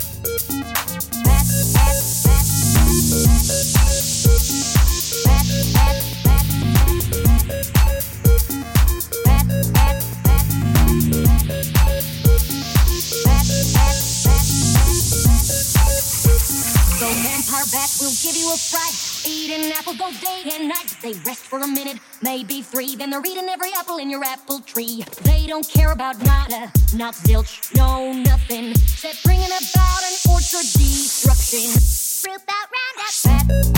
Will give you a fright. Eating apples both day and night. They rest for a minute, maybe three. Then they're eating every apple in your apple tree. They don't care about nada, not zilch, no nothing. Except bringing about an orchard destruction. Fruit about roundup.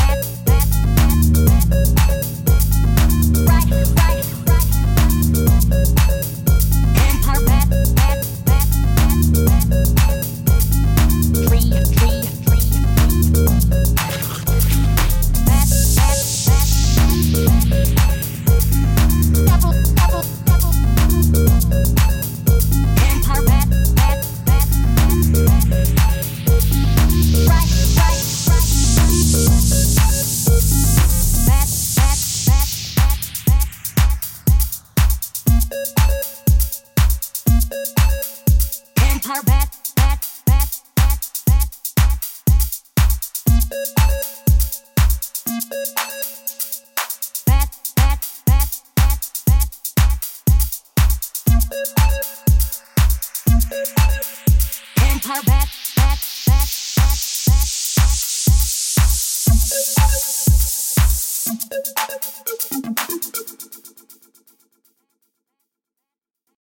Right. Empire bat. Tree. Empire bat. Empire bat.